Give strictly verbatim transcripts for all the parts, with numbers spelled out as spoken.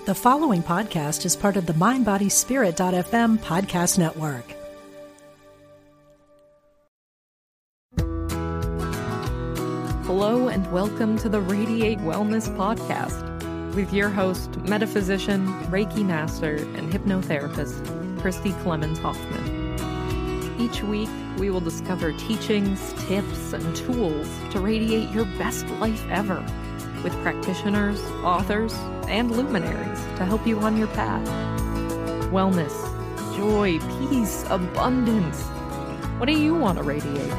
The following podcast is part of the mind body spirit dot f m podcast network. Hello and welcome to the Radiate Wellness Podcast with your host, metaphysician, Reiki master, and hypnotherapist, Christy Clemens Hoffman. Each week, we will discover teachings, tips, and tools to radiate your best life ever with practitioners, authors, and luminaries to help you on your path. Wellness, joy, peace, abundance. What do you want to radiate?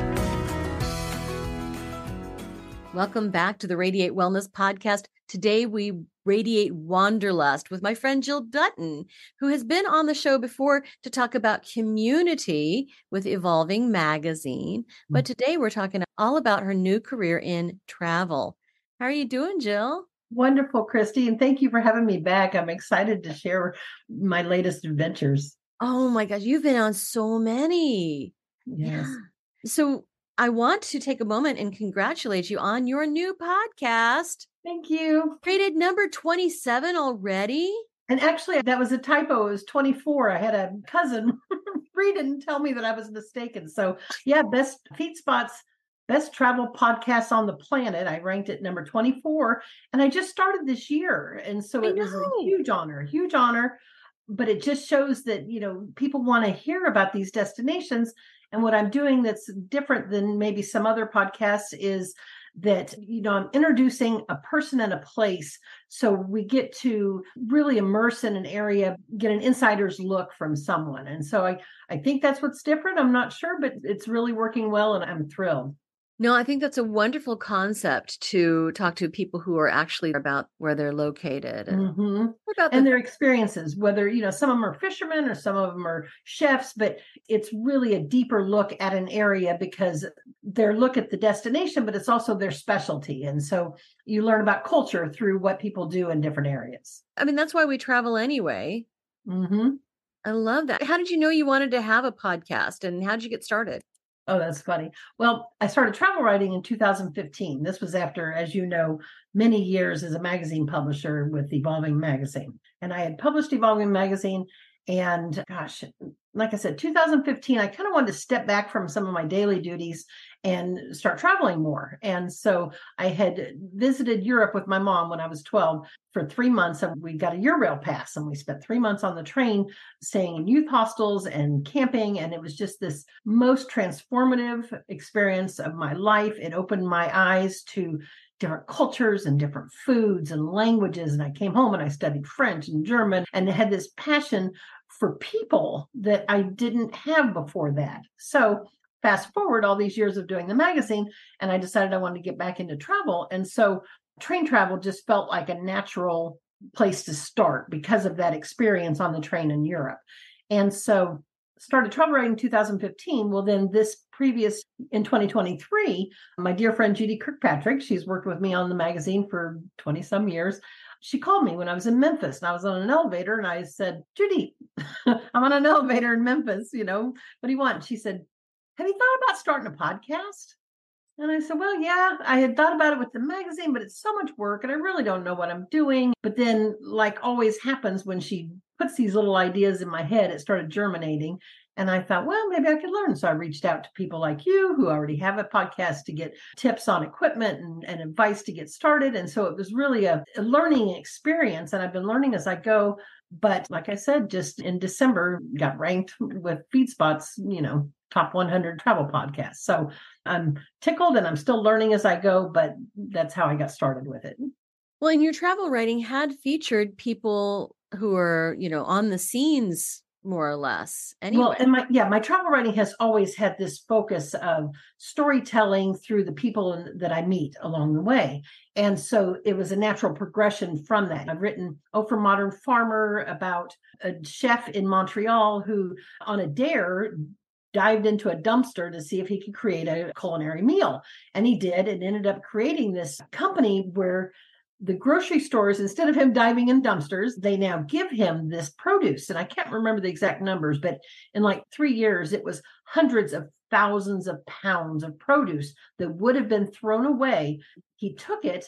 Welcome back to the Radiate Wellness Podcast. Today we radiate wanderlust with my friend Jill Dutton, who has been on the show before to talk about community with Evolving Magazine. But today we're talking all about her new career in travel. How are you doing, Jill? Wonderful, Christy, and thank you for having me back. I'm excited to share my latest adventures. Oh my gosh, you've been on so many. Yes. Yeah. So I want to take a moment and congratulate you on your new podcast. Thank you. Rated number twenty-seven already. And actually, that was a typo. It was twenty-four. I had a cousin read it and tell me that I was mistaken. So yeah, best Feet Spots, best travel podcast on the planet. I ranked it number twenty-four. And I just started this year. And so it was a huge honor, huge honor. But it just shows that, you know, people want to hear about these destinations. And what I'm doing that's different than maybe some other podcasts is that, you know, I'm introducing a person and a place. So we get to really immerse in an area, get an insider's look from someone. And so I, I think that's what's different. I'm not sure, but it's really working well and I'm thrilled. No, I think that's a wonderful concept to talk to people who are actually about where they're located and, mm-hmm. about the- and their experiences, whether, you know, some of them are fishermen or some of them are chefs, but it's really a deeper look at an area because their look at the destination, but it's also their specialty. And so you learn about culture through what people do in different areas. I mean, that's why we travel anyway. Mm-hmm. I love that. How did you know you wanted to have a podcast and how did you get started? Oh, that's funny. Well, I started travel writing in two thousand fifteen. This was after, as you know, many years as a magazine publisher with Evolving Magazine. And I had published Evolving Magazine. And gosh, like I said, two thousand fifteen, I kind of wanted to step back from some of my daily duties and start traveling more. And so I had visited Europe with my mom when I was twelve for three months. And we got a Eurail pass and we spent three months on the train staying in youth hostels and camping. And it was just this most transformative experience of my life. It opened my eyes to different cultures and different foods and languages. And I came home and I studied French and German and had this passion for people that I didn't have before that. So fast forward all these years of doing the magazine, and I decided I wanted to get back into travel. And so train travel just felt like a natural place to start because of that experience on the train in Europe. And so started travel writing in two thousand fifteen. Well, then this previous, in twenty twenty-three, my dear friend Judy Kirkpatrick, she's worked with me on the magazine for twenty some years. She called me when I was in Memphis and I was on an elevator and I said, Judy, I'm on an elevator in Memphis, you know, what do you want? She said, have you thought about starting a podcast? And I said, well, yeah, I had thought about it with the magazine, but it's so much work and I really don't know what I'm doing. But then, like always happens when she puts these little ideas in my head, it started germinating. And I thought, well, maybe I could learn. So I reached out to people like you who already have a podcast to get tips on equipment and, and advice to get started. And so it was really a, a learning experience. And I've been learning as I go. But like I said, just in December, got ranked with Feet Spots, you know, top one hundred travel podcasts. So I'm tickled and I'm still learning as I go, but that's how I got started with it. Well, and your travel writing had featured people who are, you know, on the scenes more or less. Anyway. Well, and my, yeah, my travel writing has always had this focus of storytelling through the people that I meet along the way. And so it was a natural progression from that. I've written Oh for Modern Farmer about a chef in Montreal who on a dare dived into a dumpster to see if he could create a culinary meal. And he did, and ended up creating this company where the grocery stores, instead of him diving in dumpsters, they now give him this produce. And I can't remember the exact numbers, but in like three years, it was hundreds of thousands of pounds of produce that would have been thrown away. He took it,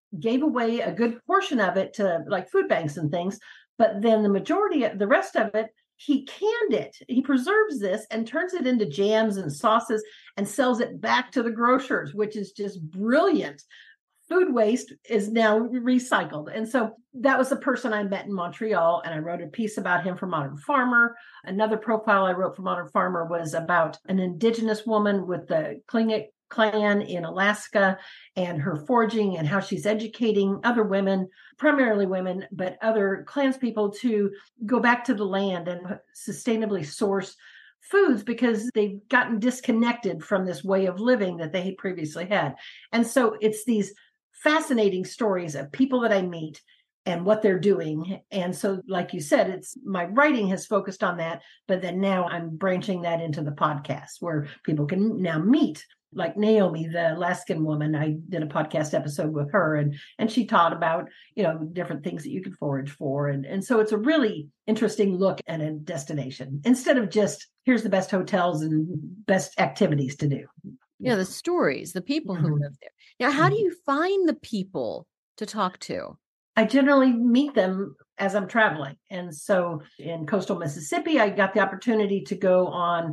gave away a good portion of it to like food banks and things. But then the majority of the rest of it, he canned it. He preserves this and turns it into jams and sauces and sells it back to the grocers, which is just brilliant. Food waste is now recycled. And so that was the person I met in Montreal, and I wrote a piece about him for Modern Farmer. Another profile I wrote for Modern Farmer was about an indigenous woman with the Tlingit clan in Alaska and her foraging and how she's educating other women, primarily women, but other clans people to go back to the land and sustainably source foods because they've gotten disconnected from this way of living that they had previously had. And so it's these fascinating stories of people that I meet and what they're doing. And so, like you said, it's my writing has focused on that, but then now I'm branching that into the podcast where people can now meet, like Naomi, the Alaskan woman. I did a podcast episode with her, and and she taught about, you know, different things that you can forage for. And, and so it's a really interesting look at a destination instead of just here's the best hotels and best activities to do. Yeah, the stories, the people Mm-hmm. who live there. Now, how do you find the people to talk to? I generally meet them as I'm traveling. And so in coastal Mississippi, I got the opportunity to go on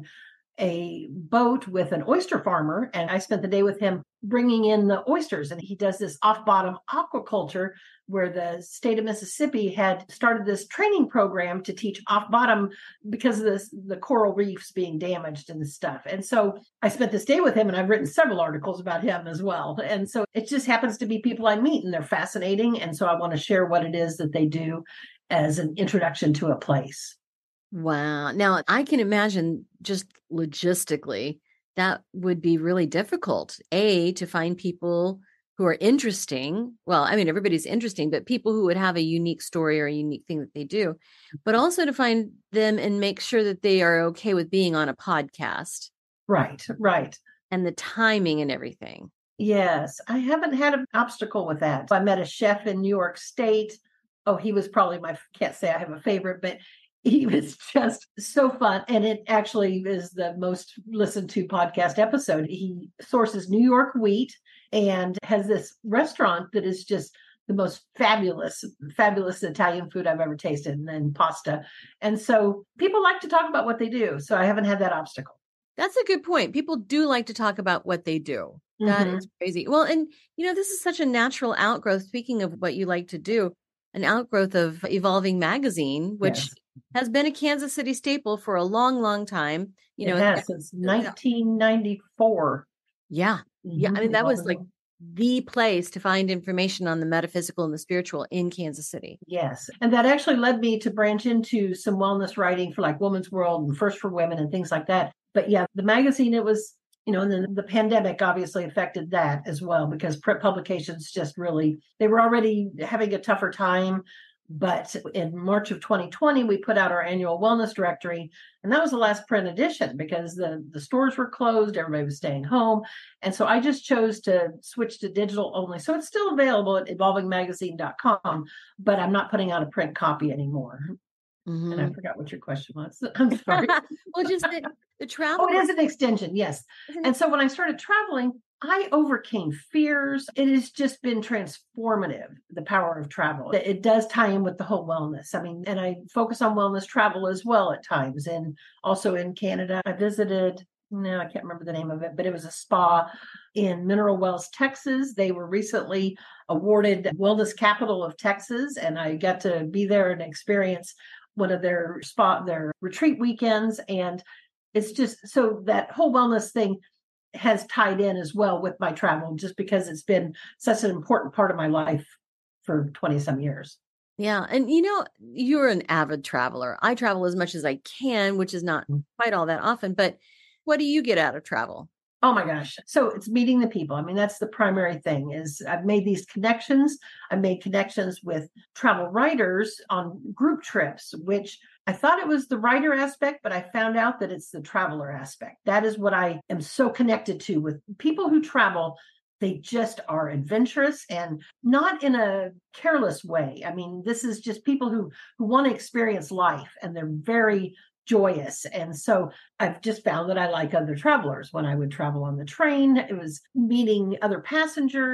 a boat with an oyster farmer, and I spent the day with him bringing in the oysters. And he does this off-bottom aquaculture where the state of Mississippi had started this training program to teach off-bottom because of this, the coral reefs being damaged and stuff. And so I spent this day with him, and I've written several articles about him as well. And so it just happens to be people I meet, and they're fascinating. And so I want to share what it is that they do as an introduction to a place. Wow. Now, I can imagine just logistically, that would be really difficult. A, to find people who are interesting. Well, I mean, everybody's interesting, but people who would have a unique story or a unique thing that they do, but also to find them and make sure that they are okay with being on a podcast. Right, right. And the timing and everything. Yes, I haven't had an obstacle with that. I met a chef in New York State. Oh, he was probably my, can't say I have a favorite, but he was just so fun. And it actually is the most listened to podcast episode. He sources New York wheat and has this restaurant that is just the most fabulous, fabulous Italian food I've ever tasted, and then pasta. And so people like to talk about what they do. So I haven't had that obstacle. That's a good point. People do like to talk about what they do. That Mhm. is crazy. Well, and you know, this is such a natural outgrowth. Speaking of what you like to do, an outgrowth of Evolving Magazine, which Yes. has been a Kansas City staple for a long, long time. You know, it has since nineteen ninety-four. yeah, yeah. I mean, that was like the place to find information on the metaphysical and the spiritual in Kansas City. Yes. And that actually led me to branch into some wellness writing for like Woman's World and First for Women and things like that. But yeah, the magazine, it was, you know, and then the pandemic obviously affected that as well, because print publications just really, they were already having a tougher time. But in March of twenty twenty, we put out our annual wellness directory, and that was the last print edition because the, the stores were closed, everybody was staying home. And so I just chose to switch to digital only. So it's still available at evolving magazine dot com, but I'm not putting out a print copy anymore. Mm-hmm. And I forgot what your question was. I'm sorry. Well, just the, the travel. Oh, it is an extension. Yes. And so when I started traveling, I overcame fears. It has just been transformative, the power of travel. It does tie in with the whole wellness. I mean, and I focus on wellness travel as well at times. And also in Canada, I visited, no, I can't remember the name of it, but it was a spa in Mineral Wells, Texas. They were recently awarded Wellness Capital of Texas, and I got to be there and experience one of their spa, their retreat weekends. And it's just, so that whole wellness thing has tied in as well with my travel, just because it's been such an important part of my life for twenty some years. Yeah. And you know, you're an avid traveler. I travel as much as I can, which is not quite all that often, but what do you get out of travel? Oh my gosh. So it's meeting the people. I mean, that's the primary thing is I've made these connections. I've made connections with travel writers on group trips, which I thought it was the writer aspect, but I found out that it's the traveler aspect. That is what I am so connected to with people who travel. They just are adventurous and not in a careless way. I mean, this is just people who, who want to experience life, and they're very joyous. And so I've just found that I like other travelers. When I would travel on the train, it was meeting other passengers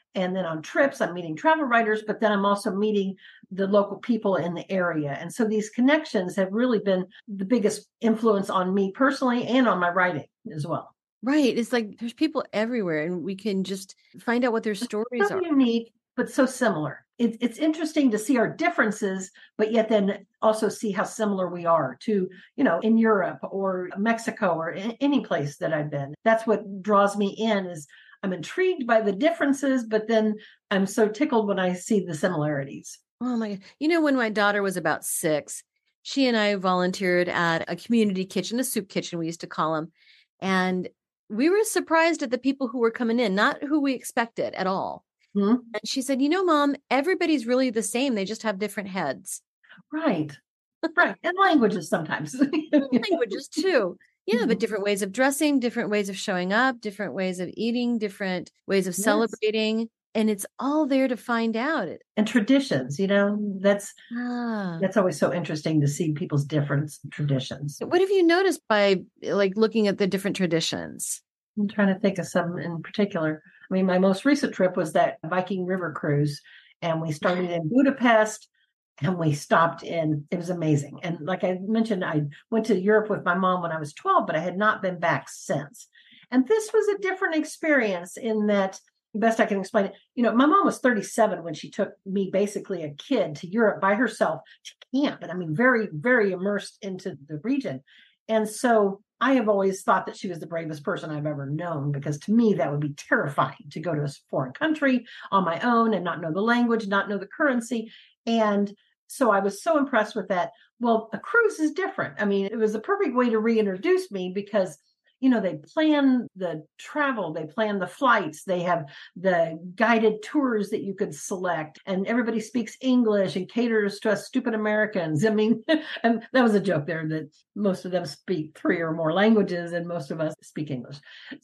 And then on trips, I'm meeting travel writers, but then I'm also meeting the local people in the area. And so these connections have really been the biggest influence on me personally and on my writing as well. Right. It's like there's people everywhere and we can just find out what their stories So are. unique, but so similar. It, it's interesting to see our differences, but yet then also see how similar we are to, you know, in Europe or Mexico or in any place that I've been. That's what draws me in is I'm intrigued by the differences, but then I'm so tickled when I see the similarities. Oh my God. You know, when my daughter was about six, she and I volunteered at a community kitchen, a soup kitchen, we used to call them. And we were surprised at the people who were coming in, not who we expected at all. Hmm? And she said, you know, Mom, everybody's really the same. They just have different heads. Right. Right. And languages sometimes. Languages too. Yeah, Mhm. but different ways of dressing, different ways of showing up, different ways of eating, different ways of Yes. celebrating. And it's all there to find out. And traditions, you know, that's Ah. that's always so interesting to see people's different traditions. What have you noticed by like looking at the different traditions? I'm trying to think of some in particular. I mean, my most recent trip was that Viking River cruise, and we started in Budapest and we stopped in, it was amazing. And like I mentioned, I went to Europe with my mom when I was twelve, but I had not been back since. And this was a different experience in that, best I can explain it, you know, my mom was thirty-seven when she took me, basically a kid, to Europe by herself to camp. And I mean, very, very immersed into the region. And so I have always thought that she was the bravest person I've ever known, because to me, that would be terrifying to go to a foreign country on my own and not know the language, not know the currency. And so I was so impressed with that. Well, a cruise is different. I mean, it was the perfect way to reintroduce me because, you know, they plan the travel, they plan the flights, they have the guided tours that you could select, and everybody speaks English and caters to us stupid Americans. I mean, and that was a joke there that most of them speak three or more languages and most of us speak English.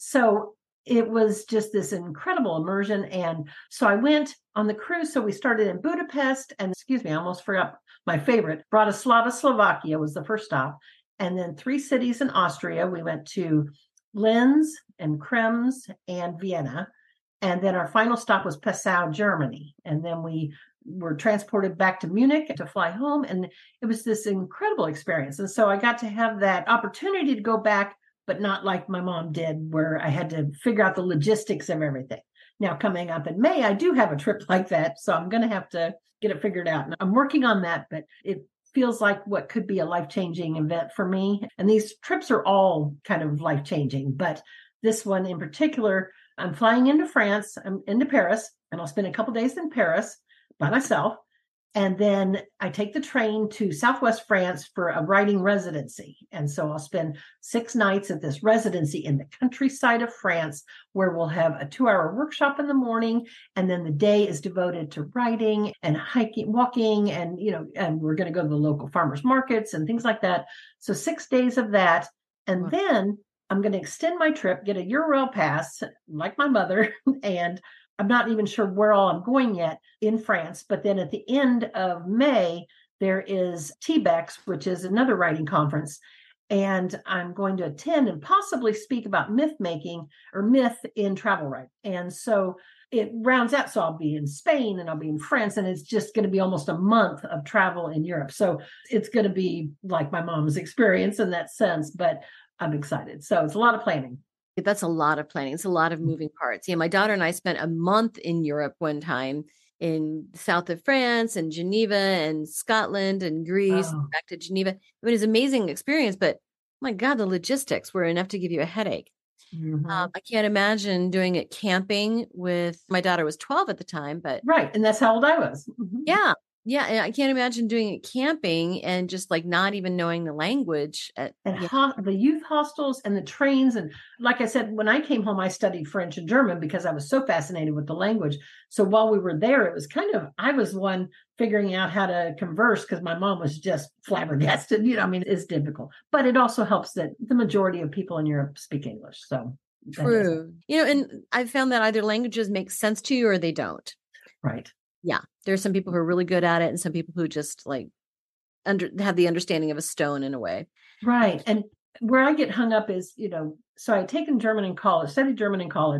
So it was just this incredible immersion. And so I went on the cruise. So we started in Budapest, and excuse me, I almost forgot my favorite. Bratislava, Slovakia was the first stop. And then three cities in Austria. We went to Linz and Krems and Vienna. And then our final stop was Passau, Germany. And then we were transported back to Munich to fly home. And it was this incredible experience. And so I got to have that opportunity to go back, but not like my mom did, where I had to figure out the logistics of everything. Now, coming up in May, I do have a trip like that. So I'm going to have to get it figured out. And I'm working on that, but it feels like what could be a life-changing event for me. And these trips are all kind of life-changing, but this one in particular, I'm flying into France, I'm into Paris, and I'll spend a couple days in Paris by myself. And then I take the train to Southwest France for a writing residency. And so I'll spend six nights at this residency in the countryside of France, where we'll have a two-hour workshop in the morning. And then the day is devoted to writing and hiking, walking, and, you know, and we're going to go to the local farmers markets and things like that. So six days of that. And Wow. then I'm going to extend my trip, get a Eurail pass, like my mother, and I'm not even sure where all I'm going yet in France. But then at the end of May, there is T BEX, which is another writing conference. And I'm going to attend and possibly speak about myth making or myth in travel writing. And so it rounds out. So I'll be in Spain and I'll be in France, and it's just going to be almost a month of travel in Europe. So it's going to be like my mom's experience in that sense, but I'm excited. So it's a lot of planning. That's a lot of planning. It's a lot of moving parts. Yeah, my daughter and I spent a month in Europe one time, in the south of France and Geneva and Scotland and Greece, Oh. back to Geneva. It was an amazing experience, but my God, the logistics were enough to give you a headache. Mhm. Um, I can't imagine doing it camping with, my daughter was twelve at the time, but Right. And that's how old I was. Mhm. yeah, yeah. And I can't imagine doing it camping and just like not even knowing the language. At, And yeah. ho- the youth hostels and the trains. And like I said, when I came home, I studied French and German because I was so fascinated with the language. So while we were there, it was kind of, I was one figuring out how to converse because my mom was just flabbergasted. You know, I mean, it's difficult, but it also helps that the majority of people in Europe speak English. So that does help. True. You know, and I've found that either languages make sense to you or they don't. Right. Yeah. There's some people who are really good at it and some people who just like under have the understanding of a stone in a way. Right. And where I get hung up is, you know, so I had taken German in college, studied German in college,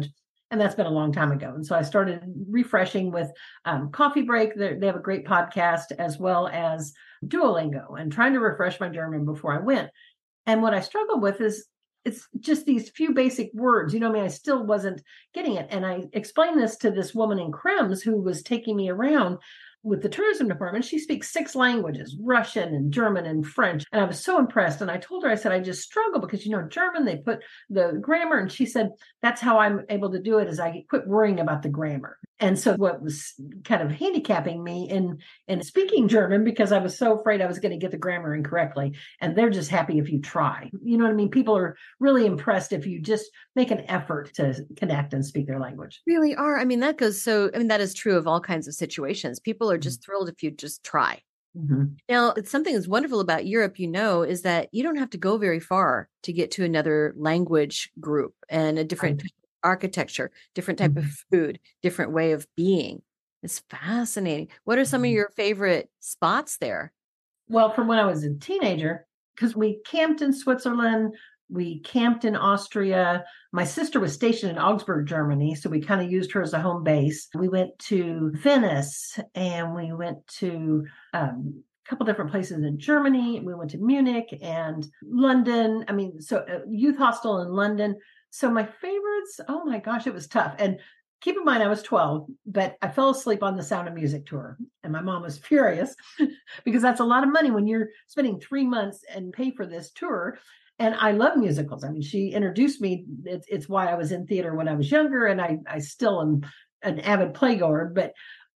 And that's been a long time ago. And so I started refreshing with um, Coffee Break. They're, they have a great podcast, as well as Duolingo, and trying to refresh my German before I went. And what I struggled with is it's just these few basic words. You know, I mean, I still wasn't getting it. And I explained this to this woman in Krems who was taking me around with the tourism department. She speaks six languages, Russian and German and French. And I was so impressed. And I told her, I said, I just struggle because, you know, German, they put the grammar. And she said, that's how I'm able to do it, is I quit worrying about the grammar. And so what was kind of handicapping me in, in speaking German, because I was so afraid I was going to get the grammar incorrectly. And they're just happy if you try. You know what I mean? People are really impressed if you just make an effort to connect and speak their language. Really are. I mean, that goes so, I mean, that is true of all kinds of situations. People are just thrilled if you just try. Mm-hmm. Now, it's something that's wonderful about Europe, you know, is that you don't have to go very far to get to another language group and a different Right. architecture, different type Mhm. of food, different way of being. It's fascinating. What are some of Mhm. your favorite spots there? Well, from when I was a teenager, because we camped in Switzerland, we camped in Austria. My sister was stationed in Augsburg, Germany, so we kind of used her as a home base. We went to Venice, and we went to um, a couple different places in Germany. We went to Munich and London. I mean, so uh, youth hostel in London. So my favorites, oh my gosh, it was tough. And keep in mind, I was twelve, but I fell asleep on the Sound of Music tour. And my mom was furious because that's a lot of money when you're spending three months and pay for this tour. And I love musicals. I mean, she introduced me. It's, it's why I was in theater when I was younger. And I, I still am an avid playgoer, but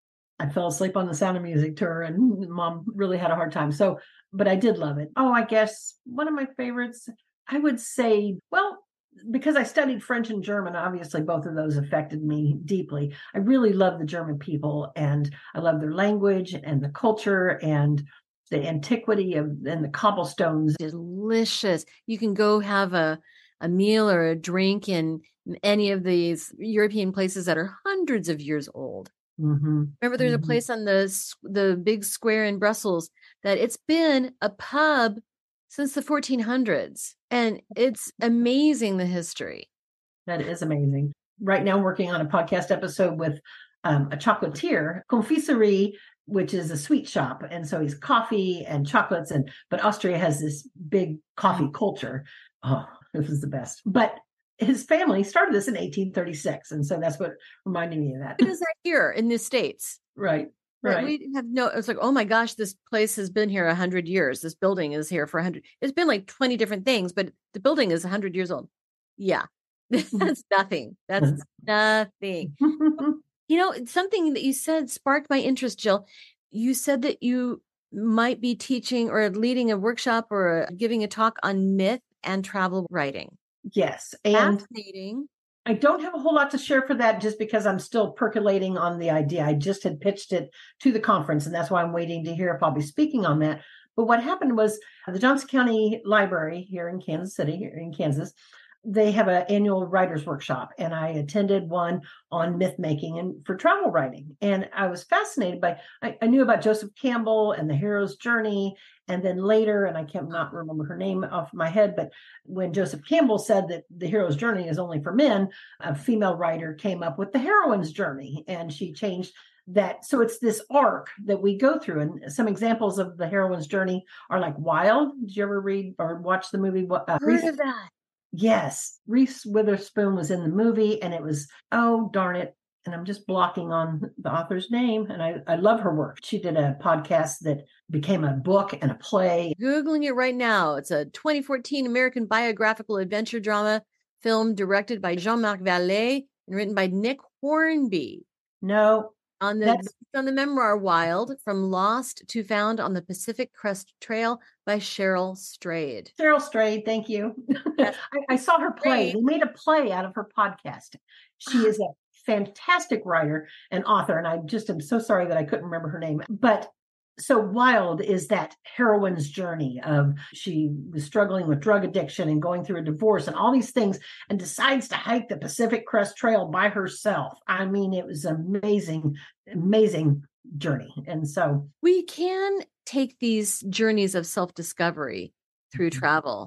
I fell asleep on the Sound of Music tour, and Mom really had a hard time. So, but I did love it. Oh, I guess one of my favorites, I would say, well, because I studied French and German, obviously both of those affected me deeply. I really love the German people, and I love their language and the culture and the antiquity of and the cobblestones. Delicious. You can go have a, a meal or a drink in any of these European places that are hundreds of years old. Mm-hmm. Remember, there's mm-hmm. a place on the s- the big square in Brussels that it's been a pub since the fourteen hundreds, and it's amazing, the history. That is amazing. Right now, I'm working on a podcast episode with um, a chocolatier, Confiserie, which is a sweet shop. And so he's coffee and chocolates. And but Austria has this big coffee culture. Oh, it was the best. But his family started this in eighteen thirty-six. And so that's what reminded me of that. It is that here in the States. Right. Right. Right. We have no, it's like, oh my gosh, this place has been here a hundred years. This building is here for a hundred. It's been like twenty different things, but the building is a hundred years old. Yeah. That's nothing. That's nothing. You know, something that you said sparked my interest, Jill. You said that you might be teaching or leading a workshop or giving a talk on myth and travel writing. Yes. And Fascinating. I don't have a whole lot to share for that, just because I'm still percolating on the idea. I just had pitched it to the conference, and that's why I'm waiting to hear if I'll be speaking on that. But what happened was the Johnson County Library here in Kansas City, here in Kansas, they have an annual writers workshop, and I attended one on myth making and for travel writing. And I was fascinated by, I, I knew about Joseph Campbell and the hero's journey. And then later, and I can't not remember her name off my head, but when Joseph Campbell said that the hero's journey is only for men, a female writer came up with the heroine's journey, and she changed that. So it's this arc that we go through. And some examples of the heroine's journey are like Wild. Did you ever read or watch the movie? Uh, Heard of that? Yes. Reese Witherspoon was in the movie, and it was, oh, darn it. And I'm just blocking on the author's name. And I, I love her work. She did a podcast that became a book and a play. Googling it right now. It's a twenty fourteen American biographical adventure drama film directed by Jean-Marc Vallée and written by Nick Hornby. No. On the, on the memoir Wild, From Lost to Found on the Pacific Crest Trail by Cheryl Strayed. Cheryl Strayed, thank you. I, I saw her play. They made a play out of her podcast. She is a fantastic writer and author, and I just am so sorry that I couldn't remember her name. But so Wild is that heroine's journey of she was struggling with drug addiction and going through a divorce and all these things, and decides to hike the Pacific Crest Trail by herself. I mean, it was amazing, amazing journey. And so we can take these journeys of self-discovery through mm-hmm. travel.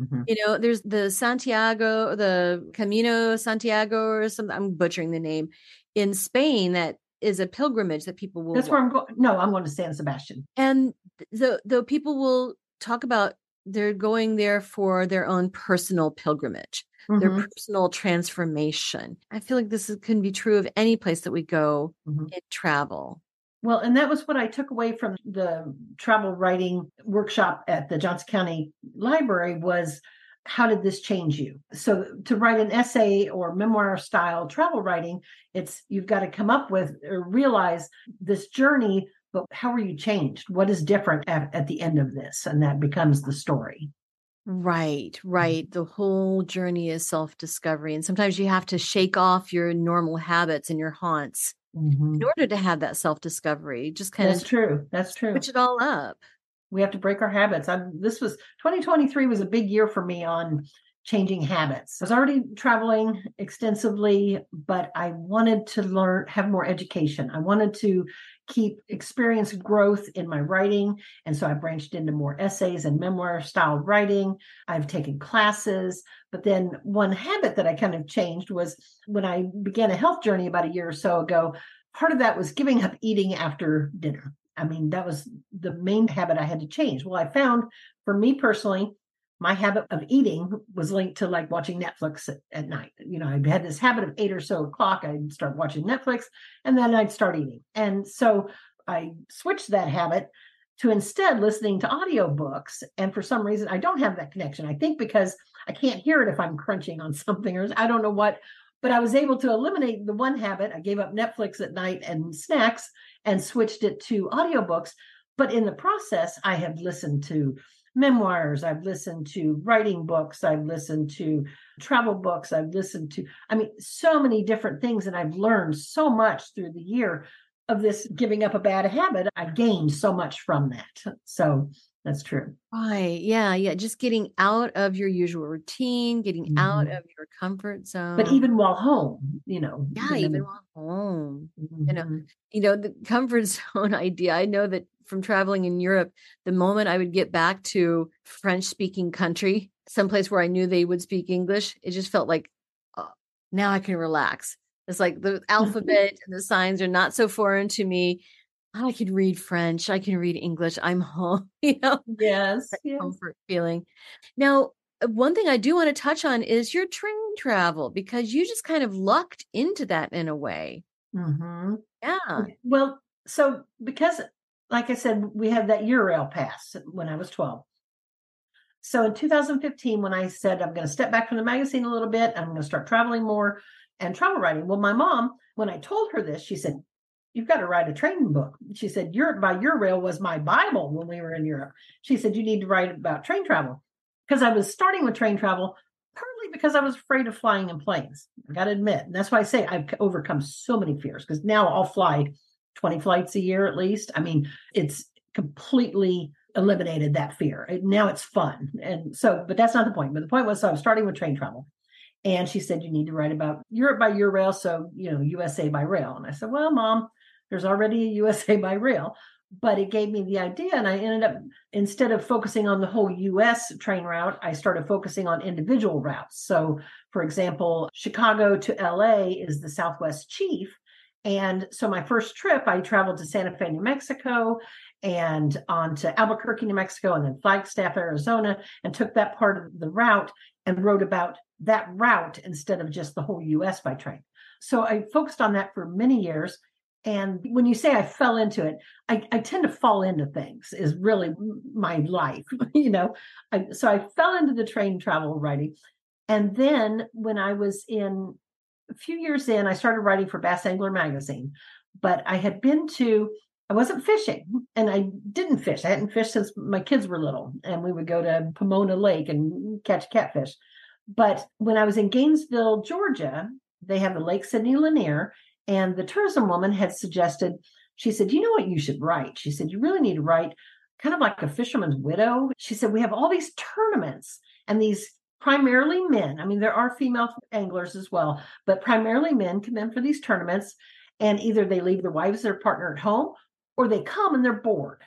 Mm-hmm. You know, there's the Santiago, the Camino Santiago or something. I'm butchering the name in Spain. That is a pilgrimage that people will That's walk. where I'm going. No, I'm going to San Sebastian. And the the people will talk about they're going there for their own personal pilgrimage, mm-hmm. their personal transformation. I feel like this is, can be true of any place that we go mm-hmm. in travel. Well, and that was what I took away from the travel writing workshop at the Johnson County Library was, how did this change you? So to write an essay or memoir style travel writing, it's you've got to come up with or realize this journey, but how were you changed? What is different at, at the end of this? And that becomes the story. Right, right. The whole journey is self-discovery. And sometimes you have to shake off your normal habits and your haunts mm-hmm. in order to have that self-discovery. Just kind That's of true. That's true. Switch it all up. We have to break our habits. I, this was twenty twenty-three was a big year for me on changing habits. I was already traveling extensively, but I wanted to learn, have more education. I wanted to keep experience growth in my writing. And so I branched into more essays and memoir style writing. I've taken classes, but then one habit that I kind of changed was when I began a health journey about a year or so ago, part of that was giving up eating after dinner. I mean, that was the main habit I had to change. Well, I found for me personally, my habit of eating was linked to like watching Netflix at, at night. You know, I had this habit of eight or so o'clock. I'd start watching Netflix and then I'd start eating. And so I switched that habit to instead listening to audiobooks. And for some reason, I don't have that connection. I think because I can't hear it if I'm crunching on something or I don't know what, but I was able to eliminate the one habit. I gave up Netflix at night and snacks and switched it to audiobooks. But in the process, I have listened to memoirs, I've listened to writing books, I've listened to travel books, I've listened to, I mean, so many different things. And I've learned so much through the year of this giving up a bad habit. I gained so much from that. So that's true. Right. Yeah. Yeah. Just getting out of your usual routine, getting mm-hmm. out of your comfort zone. But even while home, you know. Yeah, even, even while home. Mm-hmm. You know, you know, the comfort zone idea. I know that from traveling in Europe, the moment I would get back to French speaking country, someplace where I knew they would speak English, it just felt like, oh, now I can relax. It's like the alphabet and the signs are not so foreign to me. I can read French. I can read English. I'm home, you know? Yes. yes. Comfort feeling. Now, one thing I do want to touch on is your train travel, because you just kind of lucked into that in a way. Mm-hmm. Yeah. Well, so because, like I said, we had that Eurail pass when I was twelve. So in two thousand fifteen, when I said, I'm going to step back from the magazine a little bit, I'm going to start traveling more and travel writing. Well, my mom, when I told her this, she said, you've got to write a train book. She said, Europe by Eurail was my Bible when we were in Europe. She said, you need to write about train travel. Because I was starting with train travel, partly because I was afraid of flying in planes. I got to admit. And that's why I say I've overcome so many fears, because now I'll fly twenty flights a year at least. I mean, it's completely eliminated that fear. Now it's fun. And so, but that's not the point. But the point was, so I was starting with train travel. And she said, you need to write about Europe by Eurail. So, you know, U S A by rail. And I said, well, Mom, there's already a U S A by rail. But it gave me the idea. And I ended up, instead of focusing on the whole U S train route, I started focusing on individual routes. So, for example, Chicago to L A is the Southwest Chief. And so my first trip, I traveled to Santa Fe, New Mexico, and on to Albuquerque, New Mexico, and then Flagstaff, Arizona, and took that part of the route and wrote about that route instead of just the whole U S by train. So I focused on that for many years. And when you say I fell into it, I, I tend to fall into things is really my life, you know. I, so I fell into the train travel writing. And then when I was in a few years in, I started writing for Bass Angler magazine. But I had been to, I wasn't fishing, and I didn't fish. I hadn't fished since my kids were little, and we would go to Pomona Lake and catch catfish. But when I was in Gainesville, Georgia, they have the Lake Sidney Lanier. And the tourism woman had suggested, she said, you know what you should write? She said, you really need to write kind of like a fisherman's widow. She said, we have all these tournaments and these primarily men. I mean, there are female anglers as well, but primarily men come in for these tournaments, and either they leave their wives, their partner at home, or they come and they're bored.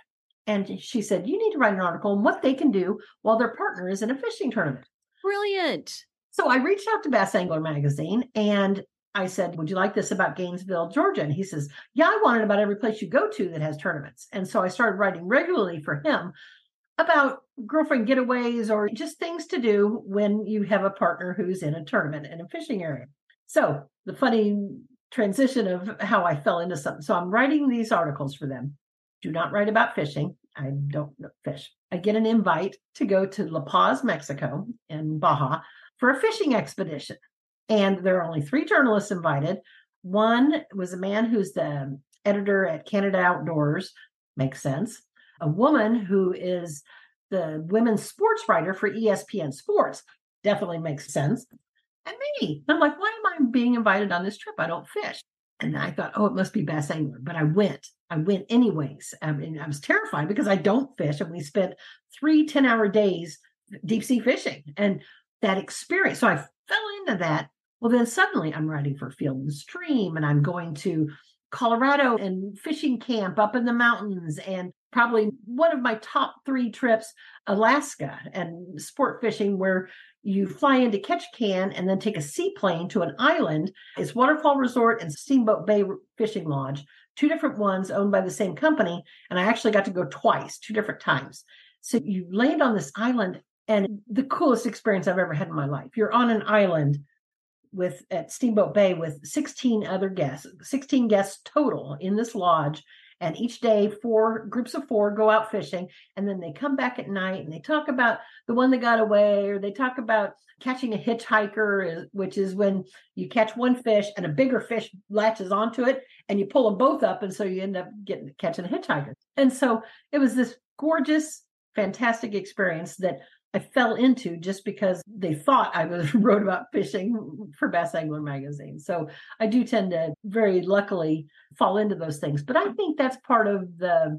And she said, you need to write an article on what they can do while their partner is in a fishing tournament. Brilliant. So I reached out to Bass Angler Magazine and I said, would you like this about Gainesville, Georgia? And he says, yeah, I want it about every place you go to that has tournaments. And so I started writing regularly for him about girlfriend getaways or just things to do when you have a partner who's in a tournament in a fishing area. So the funny transition of how I fell into something. So I'm writing these articles for them. Do not write about fishing. I don't fish. I get an invite to go to La Paz, Mexico in Baja for a fishing expedition. And there are only three journalists invited. One was a man who's the editor at Canada Outdoors. Makes sense. A woman who is the women's sports writer for E S P N Sports. Definitely makes sense. And me. I'm like, why am I being invited on this trip? I don't fish. And I thought, oh, it must be Bass Angler. But I went. I went anyways. I mean, I was terrified because I don't fish. And we spent three ten-hour days deep sea fishing. And that experience. So I fell into that. Well, then suddenly I'm writing for Field and Stream, and I'm going to Colorado and fishing camp up in the mountains, and probably one of my top three trips, Alaska and sport fishing, where you fly into Ketchikan and then take a seaplane to an island. It's Waterfall Resort and Steamboat Bay Fishing Lodge, two different ones owned by the same company. And I actually got to go twice, two different times. So you land on this island, and the coolest experience I've ever had in my life. You're on an island with at Steamboat Bay with sixteen other guests, sixteen guests total in this lodge. And each day, four groups of four go out fishing, and then they come back at night and they talk about the one that got away, or they talk about catching a hitchhiker, which is when you catch one fish and a bigger fish latches onto it and you pull them both up. And so you end up getting catching a hitchhiker. And so it was this gorgeous, fantastic experience that I fell into just because they thought I was wrote about fishing for Bass Angler Magazine. So I do tend to very luckily fall into those things. But I think that's part of the,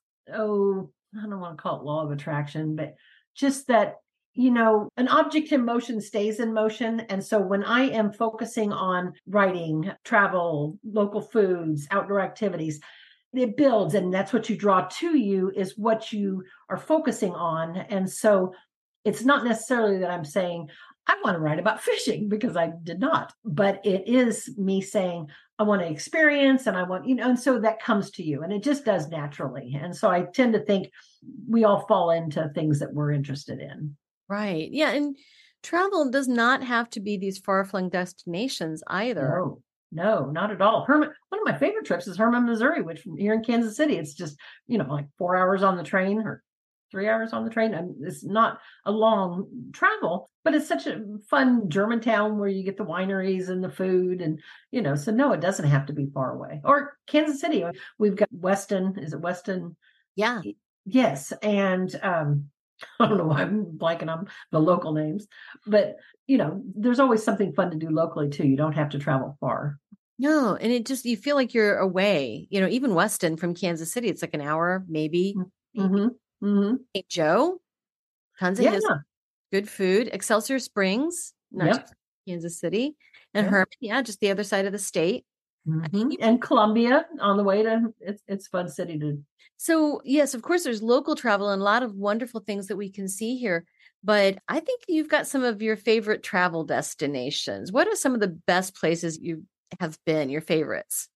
oh, I don't want to call it law of attraction, but just that, you know, an object in motion stays in motion. And so when I am focusing on writing, travel, local foods, outdoor activities, it builds, and that's what you draw to you is what you are focusing on. And so it's not necessarily that I'm saying, I want to write about fishing, because I did not, but it is me saying, I want to experience and I want, you know, and so that comes to you and it just does naturally. And so I tend to think we all fall into things that we're interested in. Right. Yeah. And travel does not have to be these far-flung destinations either. No, no, not at all. Herman, one of my favorite trips is Herman, Missouri, which from here in Kansas City, it's just, you know, like four hours on the train or three hours on the train. And it's not a long travel, but it's such a fun Germantown where you get the wineries and the food and, you know, so no, it doesn't have to be far away. Or Kansas City, we've got Weston. Is it Weston? Yeah. Yes. And um, I don't know why I'm blanking on the local names, but, you know, there's always something fun to do locally too. You don't have to travel far. No. And it just, you feel like you're away, you know, even Weston from Kansas City, it's like an hour, maybe. Mm-hmm. Mm-hmm. Saint Joe, tons of yeah. history, good food. Excelsior Springs, not Yep. just Kansas City, and Yep. Herman, yeah, just the other side of the state. Mm-hmm. And Columbia on the way to, it's it's a fun city to. So yes, of course, there's local travel and a lot of wonderful things that we can see here. But I think you've got some of your favorite travel destinations. What are some of the best places you have been, your favorites?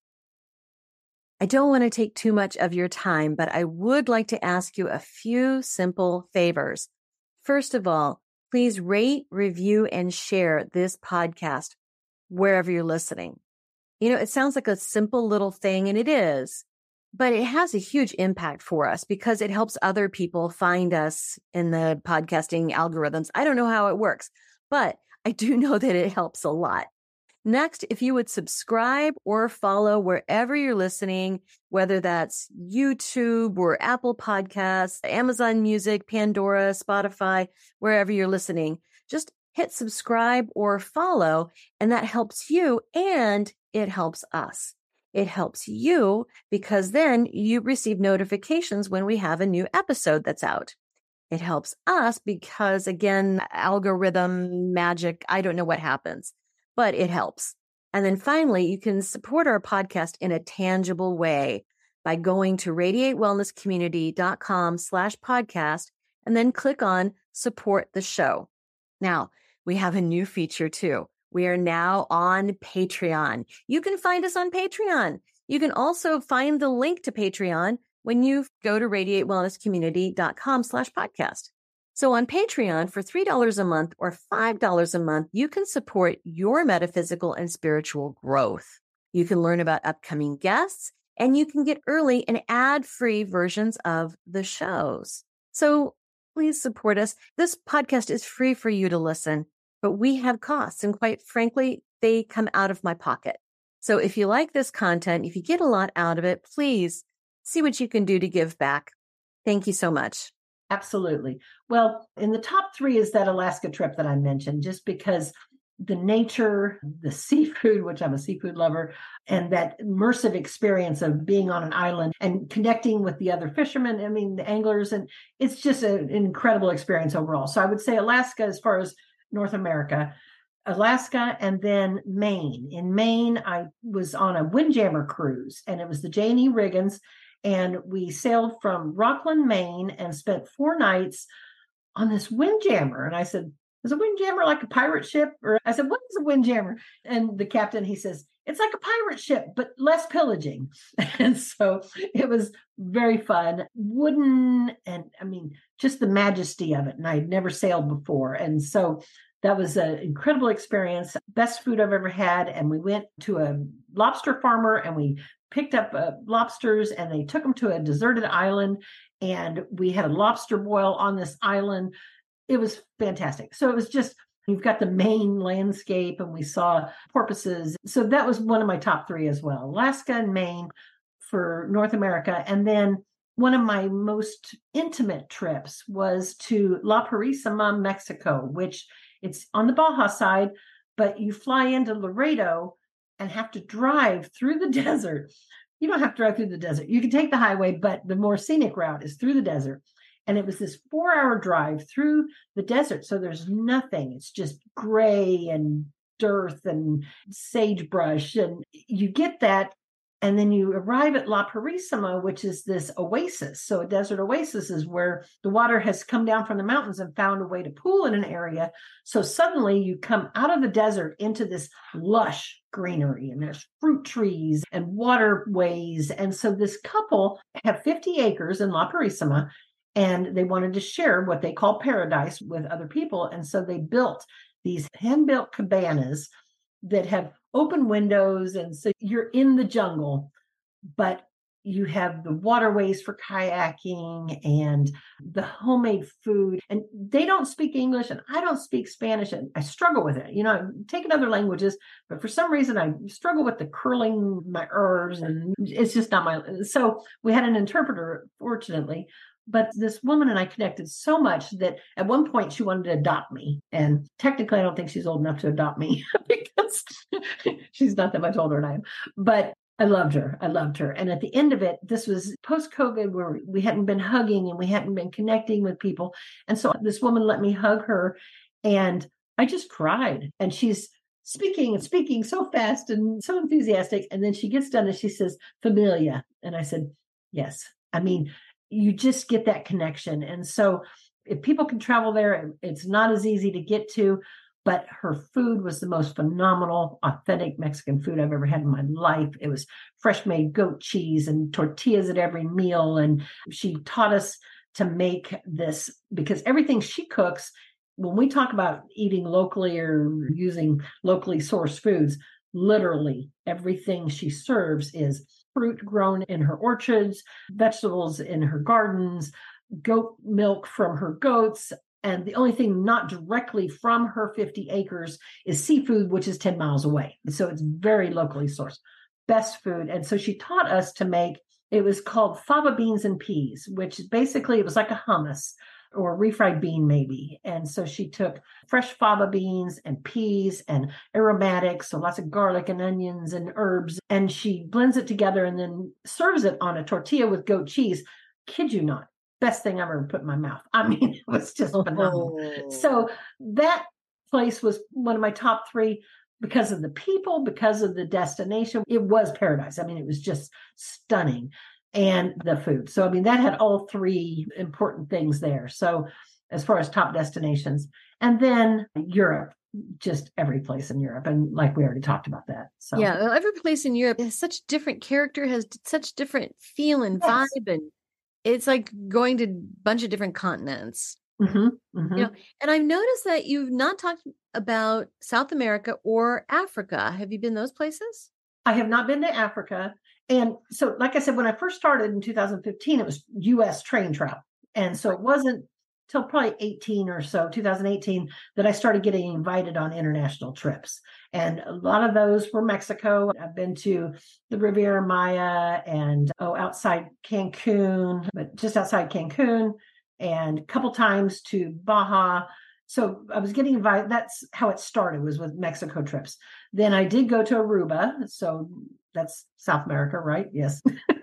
I don't want to take too much of your time, but I would like to ask you a few simple favors. First of all, please rate, review, and share this podcast wherever you're listening. You know, it sounds like a simple little thing, and it is, but it has a huge impact for us because it helps other people find us in the podcasting algorithms. I don't know how it works, but I do know that it helps a lot. Next, if you would subscribe or follow wherever you're listening, whether that's YouTube or Apple Podcasts, Amazon Music, Pandora, Spotify, wherever you're listening, just hit subscribe or follow, and that helps you and it helps us. It helps you because then you receive notifications when we have a new episode that's out. It helps us because, again, algorithm magic, I don't know what happens. But it helps. And then finally, you can support our podcast in a tangible way by going to radiatewellnesscommunity.com slash podcast and then click on support the show. Now, we have a new feature too. We are now on Patreon. You can find us on Patreon. You can also find the link to Patreon when you go to radiatewellnesscommunity.com slash podcast. So on Patreon, for three dollars a month or five dollars a month, you can support your metaphysical and spiritual growth. You can learn about upcoming guests, and you can get early and ad-free versions of the shows. So please support us. This podcast is free for you to listen, but we have costs, and quite frankly, they come out of my pocket. So if you like this content, if you get a lot out of it, please see what you can do to give back. Thank you so much. Absolutely. Well, in the top three is that Alaska trip that I mentioned, just because the nature, the seafood, which I'm a seafood lover, and that immersive experience of being on an island and connecting with the other fishermen, I mean, the anglers, and it's just a, an incredible experience overall. So I would say Alaska as far as North America, Alaska, and then Maine. In Maine, I was on a Windjammer cruise, and it was the J and E Riggins. And we sailed from Rockland, Maine, and spent four nights on this Windjammer. And I said, is a Windjammer like a pirate ship? Or I said, what is a Windjammer? And the captain, he says, it's like a pirate ship, but less pillaging. And so it was very fun. Wooden, and I mean, just the majesty of it. And I'd never sailed before. And so that was an incredible experience. Best food I've ever had. And we went to a lobster farmer and we picked up uh, lobsters, and they took them to a deserted island, and we had a lobster boil on this island. It was fantastic. So it was just, you've got the Maine landscape, and we saw porpoises. So that was one of my top three as well. Alaska and Maine for North America. And then one of my most intimate trips was to La Purísima, Mexico, which it's on the Baja side, but you fly into Laredo and have to drive through the desert. You don't have to drive through the desert. You can take the highway, but the more scenic route is through the desert. And it was this four-hour drive through the desert. So there's nothing. It's just gray and dearth and sagebrush. And you get that. And then you arrive at La Purísima, which is this oasis. So a desert oasis is where the water has come down from the mountains and found a way to pool in an area. So suddenly you come out of the desert into this lush greenery, and there's fruit trees and waterways. And so this couple have fifty acres in La Purísima, and they wanted to share what they call paradise with other people. And so they built these hand-built cabanas that have open windows. And so you're in the jungle, but you have the waterways for kayaking and the homemade food. And they don't speak English, and I don't speak Spanish, and I struggle with it. You know, I've taken other languages, but for some reason I struggle with the curling my R's, and it's just not my, so we had an interpreter, fortunately. But this woman and I connected so much that at one point she wanted to adopt me. And technically, I don't think she's old enough to adopt me because she's not that much older than I am. But I loved her. I loved her. And at the end of it, this was post-COVID, where we hadn't been hugging and we hadn't been connecting with people. And so this woman let me hug her, and I just cried. And she's speaking and speaking so fast and so enthusiastic. And then she gets done and she says, "Familia." And I said, yes. I mean, you just get that connection. And so if people can travel there, it's not as easy to get to, but her food was the most phenomenal, authentic Mexican food I've ever had in my life. It was fresh made goat cheese and tortillas at every meal. And she taught us to make this, because everything she cooks, when we talk about eating locally or using locally sourced foods, literally everything she serves is fruit grown in her orchards, vegetables in her gardens, goat milk from her goats. And the only thing not directly from her fifty acres is seafood, which is ten miles away. So it's very locally sourced. Best food. And so she taught us to make, it was called fava beans and peas, which basically it was like a hummus or refried bean maybe. And so she took fresh fava beans and peas and aromatics, so lots of garlic and onions and herbs, and she blends it together and then serves it on a tortilla with goat cheese. Kid you not, best thing I've ever put in my mouth. I mean, it was just phenomenal. Oh. So that place was one of my top three because of the people, because of the destination. It was paradise. I mean, it was just stunning. and the food. So, I mean, that had all three important things there. So as far as top destinations, and then Europe, just every place in Europe. And like we already talked about that. So yeah, well, every place in Europe has such different character, has such different feel and yes. vibe. And it's like going to a bunch of different continents. Mm-hmm, mm-hmm. You know, and I've noticed that you've not talked about South America or Africa. Have you been those places? I have not been to Africa. And so, like I said, when I first started in two thousand fifteen, it was U S train travel. And so it wasn't till probably eighteen or so, two thousand eighteen, that I started getting invited on international trips. And a lot of those were Mexico. I've been to the Riviera Maya and, oh, outside Cancun, but just outside Cancun, and a couple times to Baja. So I was getting invited. That's how it started, was with Mexico trips. Then I did go to Aruba. So that's South America, right? Yes.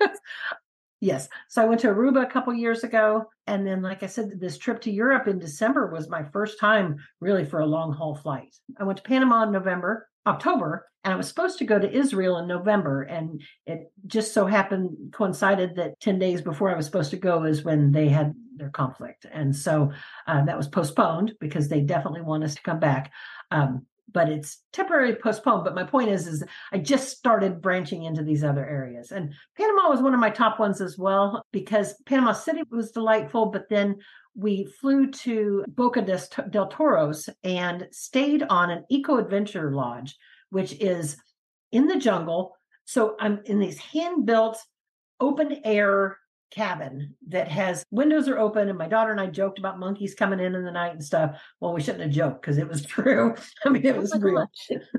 Yes. So I went to Aruba a couple years ago. And then, like I said, this trip to Europe in December was my first time really for a long haul flight. I went to Panama in November, October, and I was supposed to go to Israel in November. And it just so happened, coincided that ten days before I was supposed to go is when they had their conflict. And so uh, that was postponed because they definitely want us to come back. Um, but it's temporarily postponed. But my point is, is I just started branching into these other areas. And Panama was one of my top ones as well, because Panama City was delightful. But then we flew to Boca del Toros and stayed on an eco-adventure lodge, which is in the jungle. So I'm in these hand-built open air cabin that has windows are open, and my daughter and I joked about monkeys coming in in the night and stuff. Well, we shouldn't have joked because it was true. I mean, it was oh real.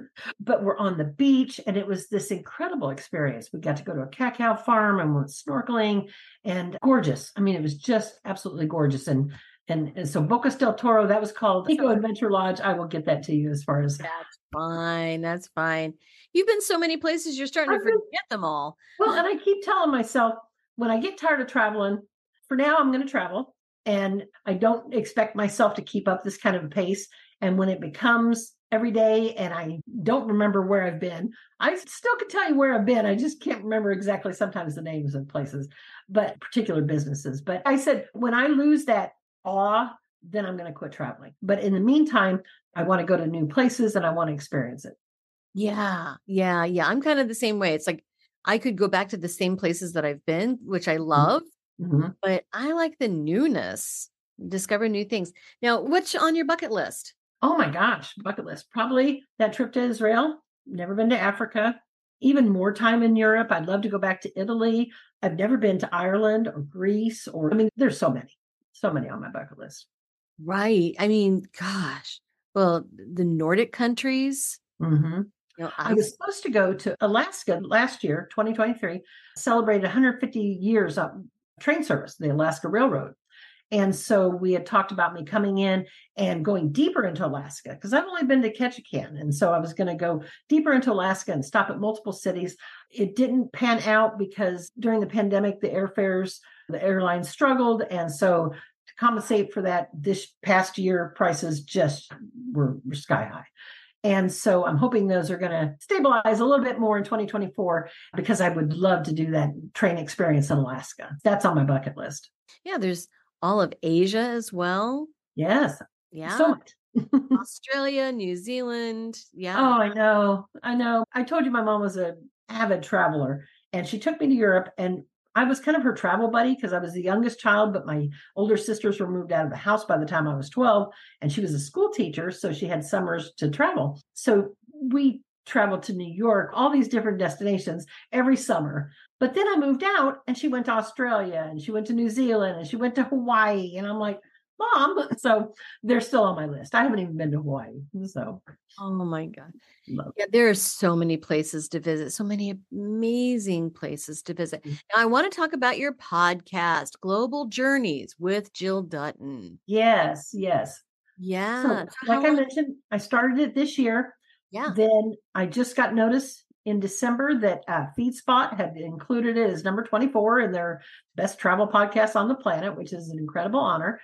But we're on the beach, and it was this incredible experience. We got to go to a cacao farm and went snorkeling, and gorgeous. I mean, it was just absolutely gorgeous. And and, and so Boca del Toro, that was called Eco Adventure Lodge. I will get that to you as far as that's fine. That's fine. You've been so many places, you're starting to forget them all. Well, and I keep telling myself, when I get tired of traveling, for now, I'm going to travel, and I don't expect myself to keep up this kind of a pace. And when it becomes every day and I don't remember where I've been, I still can tell you where I've been. I just can't remember exactly sometimes the names of places, but particular businesses. But I said, when I lose that awe, then I'm going to quit traveling. But in the meantime, I want to go to new places and I want to experience it. Yeah, yeah, yeah. I'm kind of the same way. It's like, I could go back to the same places that I've been, which I love, mm-hmm. but I like the newness, discover new things. Now, what's on your bucket list? Oh my gosh, bucket list. Probably that trip to Israel. Never been to Africa. Even more time in Europe. I'd love to go back to Italy. I've never been to Ireland or Greece, or, I mean, there's so many, so many on my bucket list. Right. I mean, gosh, well, the Nordic countries. Mm-hmm. You know, I, I was supposed to go to Alaska last year, twenty twenty-three, celebrate one hundred fifty years of train service, the Alaska Railroad. And so we had talked about me coming in and going deeper into Alaska, because I've only been to Ketchikan. And so I was going to go deeper into Alaska and stop at multiple cities. It didn't pan out because during the pandemic, the airfares, the airlines struggled. And so to compensate for that, this past year, prices just were, were sky high. And so I'm hoping those are going to stabilize a little bit more in twenty twenty-four, because I would love to do that train experience in Alaska. That's on my bucket list. Yeah, there's all of Asia as well. Yes. Yeah. So much. Australia, New Zealand. Yeah. Oh, I know. I know. I told you my mom was an avid traveler, and she took me to Europe, and I was kind of her travel buddy because I was the youngest child, but my older sisters were moved out of the house by the time I was twelve, and she was a school teacher, so she had summers to travel. So we traveled to New York, all these different destinations every summer. But then I moved out, and she went to Australia, and she went to New Zealand, and she went to Hawaii, and I'm like, Mom. So they're still on my list. I haven't even been to Hawaii. So, oh my God. Love. Yeah, there are so many places to visit, so many amazing places to visit. Now, I want to talk about your podcast, Global Journeys with Jill Dutton. Yes, yes. Yeah. So, like I mentioned, I started it this year. Yeah. Then I just got notice in December that uh, FeedSpot had included it as number twenty-four in their best travel podcast on the planet, which is an incredible honor.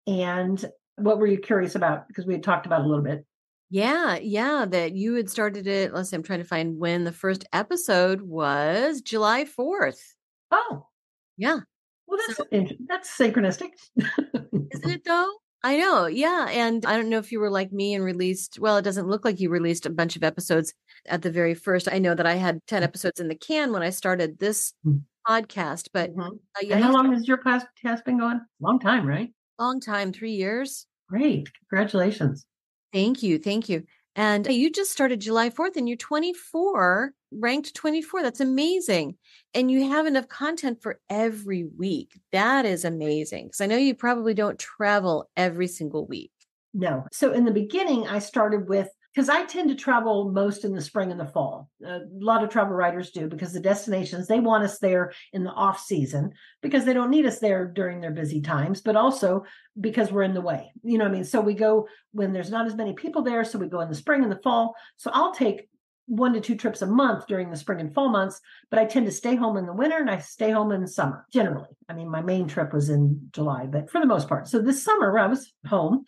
And what were you curious about? Because we had talked about it a little bit. Yeah, yeah, that you had started it. Let's see, I'm trying to find when the first episode was July fourth. Oh, Yeah. Well, that's So- int- that's synchronistic. Isn't it though? I know. Yeah. And I don't know if you were like me and released, well, it doesn't look like you released a bunch of episodes at the very first. I know that I had ten episodes in the can when I started this Mhm. podcast, but Mhm. uh, yeah, And how you- long has your podcast been going? Long time, right? long time, three years. Great. Congratulations. Thank you. Thank you. And you just started July fourth and you're twenty-four, ranked twenty-four. That's amazing. And you have enough content for every week. That is amazing. Because I know you probably don't travel every single week. No. So in the beginning, I started with, because I tend to travel most in the spring and the fall. A lot of travel writers do, because the destinations, they want us there in the off season because they don't need us there during their busy times, but also because we're in the way. You know what I mean? So we go when there's not as many people there. So we go in the spring and the fall. So I'll take one to two trips a month during the spring and fall months, but I tend to stay home in the winter and I stay home in the summer generally. I mean, my main trip was in July, but for the most part. So this summer I was home.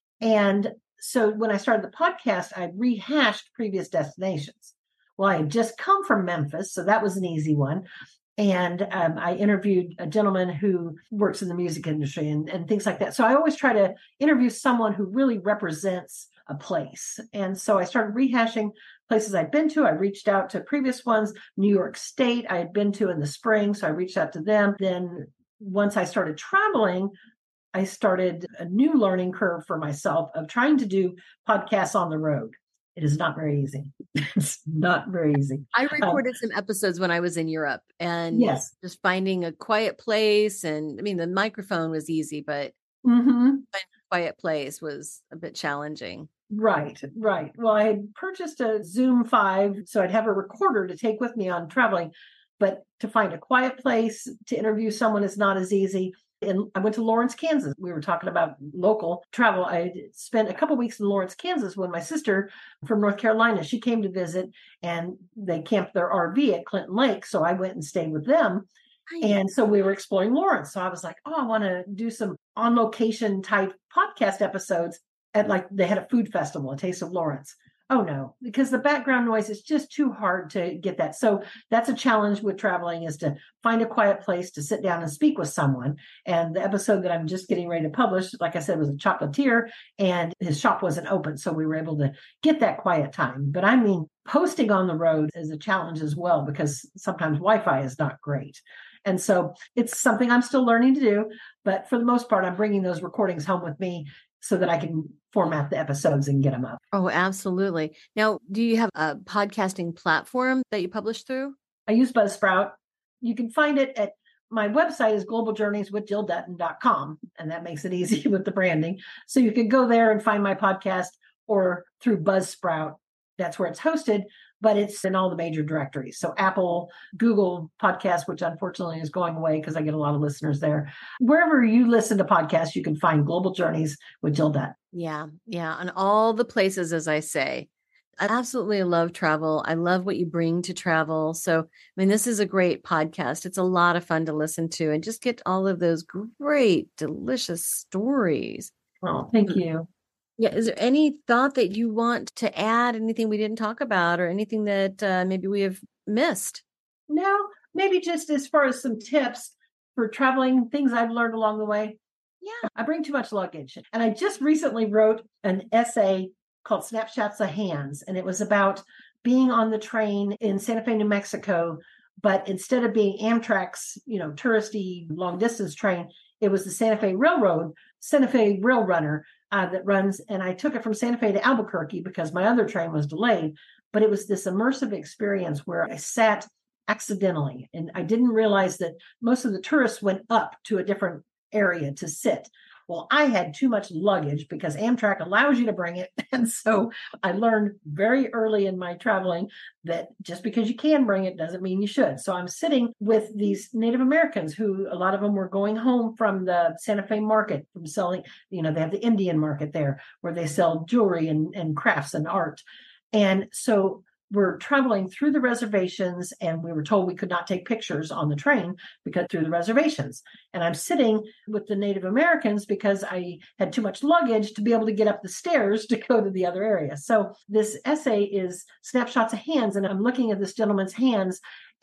And so when I started the podcast, I rehashed previous destinations. Well, I had just come from Memphis, so that was an easy one. And um, I interviewed a gentleman who works in the music industry and, and things like that. So I always try to interview someone who really represents a place. And so I started rehashing places I'd been to. I reached out to previous ones. New York State I had been to in the spring, so I reached out to them. Then once I started traveling, I started a new learning curve for myself of trying to do podcasts on the road. It is not very easy. It's not very easy. I recorded um, some episodes when I was in Europe, and yes, just finding a quiet place. And I mean, the microphone was easy, but mm-hmm. finding a quiet place was a bit challenging. Right, right. Well, I had purchased a Zoom five, so I'd have a recorder to take with me on traveling, but to find a quiet place to interview someone is not as easy. And I went to Lawrence, Kansas. We were talking about local travel. I spent a couple of weeks in Lawrence, Kansas when my sister from North Carolina, she came to visit, and they camped their R V at Clinton Lake. So I went and stayed with them. And so we were exploring Lawrence. So I was like, oh, I want to do some on location type podcast episodes at, like, they had a food festival, a Taste of Lawrence. Oh, no, because the background noise is just too hard to get that. So that's a challenge with traveling, is to find a quiet place to sit down and speak with someone. And the episode that I'm just getting ready to publish, like I said, was a chocolatier, and his shop wasn't open. So we were able to get that quiet time. But I mean, posting on the road is a challenge as well, because sometimes Wi-Fi is not great. And so it's something I'm still learning to do. But for the most part, I'm bringing those recordings home with me so that I can format the episodes and get them up. Oh, absolutely. Now, do you have a podcasting platform that you publish through? I use Buzzsprout. You can find it at, my website is global journeys with jill dutton dot com, and that makes it easy with the branding. So you can go there and find my podcast, or through Buzzsprout. That's where it's hosted, but it's in all the major directories. So Apple, Google Podcasts, which unfortunately is going away because I get a lot of listeners there. Wherever you listen to podcasts, you can find Global Journeys with Jill Dutton. Yeah, yeah. And all the places, as I say. I absolutely love travel. I love what you bring to travel. So, I mean, this is a great podcast. It's a lot of fun to listen to and just get all of those great, delicious stories. Oh, thank you. Yeah. Is there any thought that you want to add? Anything we didn't talk about, or anything that uh, maybe we have missed? No, maybe just as far as some tips for traveling, things I've learned along the way. Yeah. I bring too much luggage. And I just recently wrote an essay called Snapshots of Hands. And it was about being on the train in Santa Fe, New Mexico. But instead of being Amtrak's, you know, touristy long distance train, it was the Santa Fe Railroad, Santa Fe Rail Runner uh, that runs. And I took it from Santa Fe to Albuquerque because my other train was delayed. But it was this immersive experience where I sat accidentally. And I didn't realize that most of the tourists went up to a different area to sit. Well, I had too much luggage because Amtrak allows you to bring it. And so I learned very early in my traveling that just because you can bring it doesn't mean you should. So I'm sitting with these Native Americans who, a lot of them were going home from the Santa Fe market, from selling, you know, they have the Indian market there where they sell jewelry and, and crafts and art. And so we're traveling through the reservations, and we were told we could not take pictures on the train because through the reservations. And I'm sitting with the Native Americans because I had too much luggage to be able to get up the stairs to go to the other area. So this essay is Snapshots of Hands, and I'm looking at this gentleman's hands,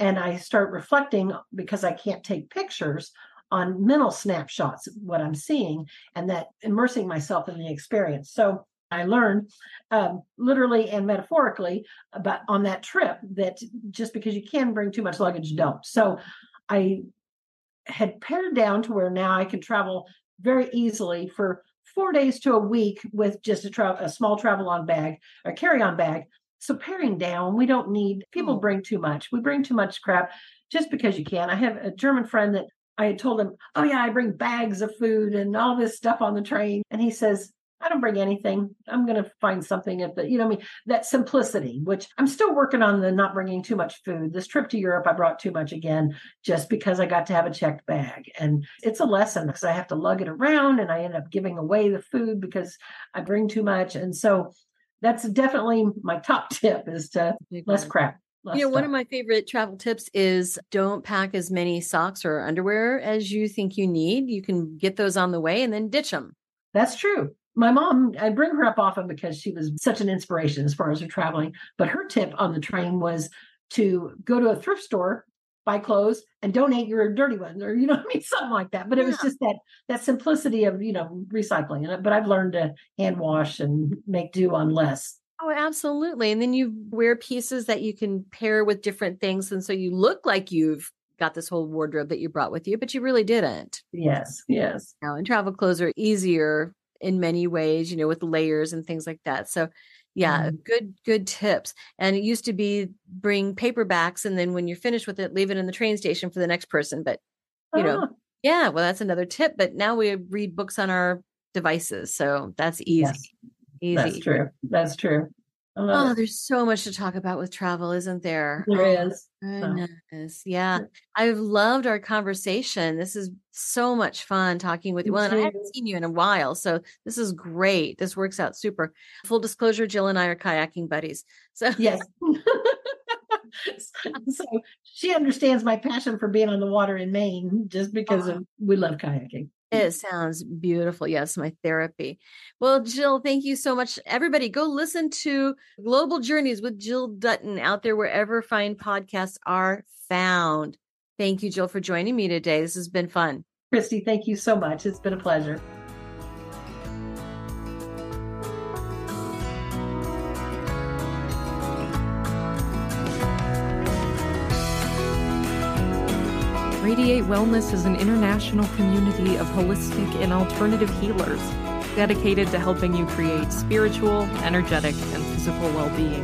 And I start reflecting because I can't take pictures on mental snapshots of what I'm seeing and that immersing myself in the experience. So I learned um, literally and metaphorically about on that trip that just because you can bring too much luggage, don't. So I had pared down to where now I can travel very easily for four days to a week with just a, tra- a small travel-on bag or carry-on bag. So paring down, we don't need, people bring too much. We bring too much crap just because you can. I have a German friend that I had told him, oh yeah, I bring bags of food and all this stuff on the train. And he says, I don't bring anything. I'm going to find something at the, you know, I mean, that simplicity, which I'm still working on the not bringing too much food. This trip to Europe, I brought too much again, just because I got to have a checked bag. And it's a lesson because I have to lug it around and I end up giving away the food because I bring too much. And so that's definitely my top tip is to less crap. Less you know, stuff. One of my favorite travel tips is don't pack as many socks or underwear as you think you need. You can get those on the way and then ditch them. That's true. My mom, I bring her up often because she was such an inspiration as far as her traveling. But her tip on the train was to go to a thrift store, buy clothes, and donate your dirty ones, or you know what I mean, something like that. But it yeah. was just that that simplicity of you know recycling. But I've learned to hand wash and make do on less. Oh, absolutely. And then you wear pieces that you can pair with different things, and so you look like you've got this whole wardrobe that you brought with you, but you really didn't. Yes, yes. Now, and travel clothes are easier in many ways, you know, with layers and things like that. So yeah, mm. good, good tips. And it used to be bring paperbacks. And then when you're finished with it, leave it in the train station for the next person. But, you oh. know, yeah, well, that's another tip. But now we read books on our devices. So that's easy. Yes. Easy. That's true. That's true. Oh, it. There's so much to talk about with travel, isn't there? There oh, is. Goodness. Oh. Yeah. I've loved our conversation. This is so much fun talking with you. Well, and I haven't seen you in a while. So this is great. This works out super. Full disclosure, Jill and I are kayaking buddies. So yes. So she understands my passion for being on the water in Maine just because oh. of we love kayaking. It sounds beautiful. Yes, my therapy. Well, Jill, thank you so much. Everybody, go listen to Global Journeys with Jill Dutton out there wherever fine podcasts are found. Thank you, Jill, for joining me today. This has been fun. Christy, thank you so much. It's been a pleasure. Radiate Wellness is an international community of holistic and alternative healers dedicated to helping you create spiritual, energetic, and physical well-being.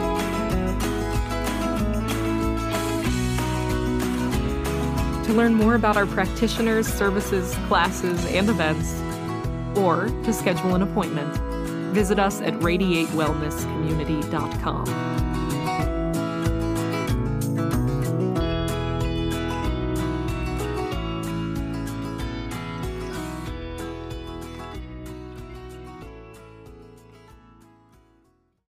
To learn more about our practitioners, services, classes, and events, or to schedule an appointment, visit us at radiate wellness community dot com.